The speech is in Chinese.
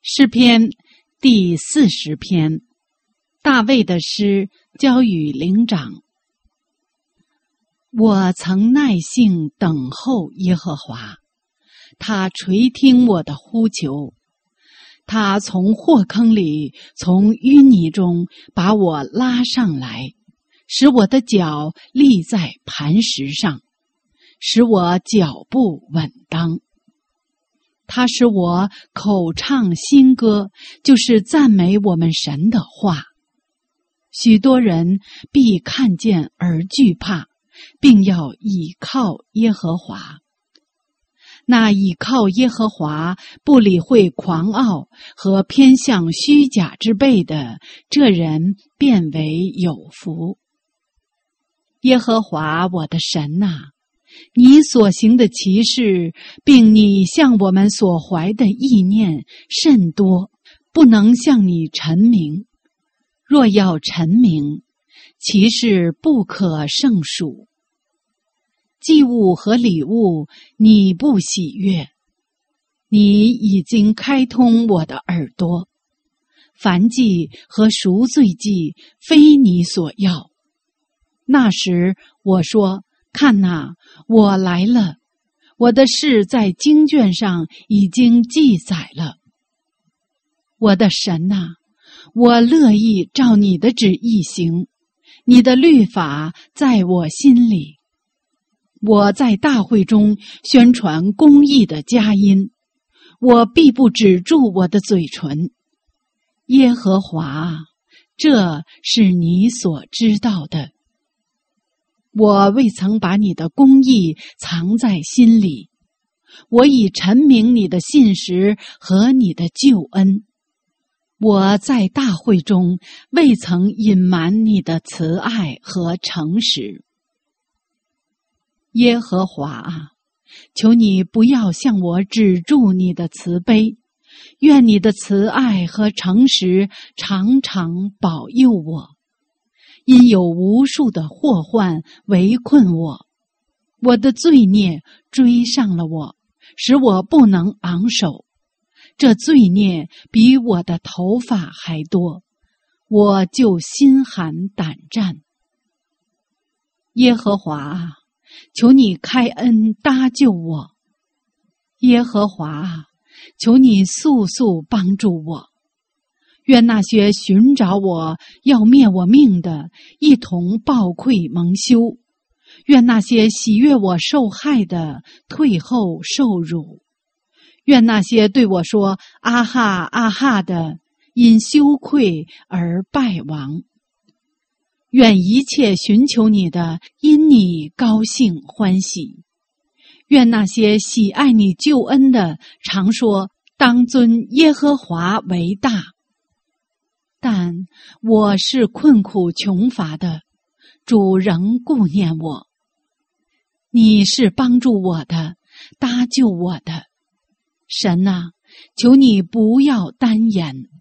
诗篇第40篇，大卫的诗交与灵长。我曾耐性等候耶和华，他垂听我的呼求。他从祸坑里，从淤泥中把我拉上来，使我的脚立在磐石上，使我脚步稳当。他使我口唱新歌，就是赞美我们神的话。许多人必看见而惧怕，并要倚靠耶和华。那倚靠耶和华，不理会狂傲和偏向虚假之辈的，这人便为有福。耶和华我的神哪，你所行的奇事，并你向我们所怀的意念甚多，不能向你陈明。若要陈明，其事不可胜数。祭物和礼物你不喜悦，你已经开通我的耳朵。燔祭和赎罪祭非你所要。那时我说，看哪，我来了，我的事在经卷上已经记载了。我的神哪，我乐意照你的旨意行，你的律法在我心里。我在大会中宣传公义的佳音，我必不止住我的嘴唇。耶和华，这是你所知道的。我未曾把你的公义藏在心里，我已陈明你的信实和你的救恩。我在大会中未曾隐瞒你的慈爱和诚实。耶和华啊，求你不要向我止住你的慈悲，愿你的慈爱和诚实常常保佑我。因有无数的祸患围困我，我的罪孽追上了我，使我不能昂首。这罪孽比我的头发还多，我就心寒胆战。耶和华啊，求你开恩搭救我。耶和华啊，求你速速帮助我。愿那些寻找我要灭我命的，一同抱愧蒙羞；愿那些喜悦我受害的，退后受辱；愿那些对我说阿哈阿哈的，因羞愧而败亡。愿一切寻求你的，因你高兴欢喜。愿那些喜爱你救恩的，常说当尊耶和华为大。但我是困苦穷乏的，主仍顾念我。你是帮助我的，搭救我的。神啊，求你不要单言。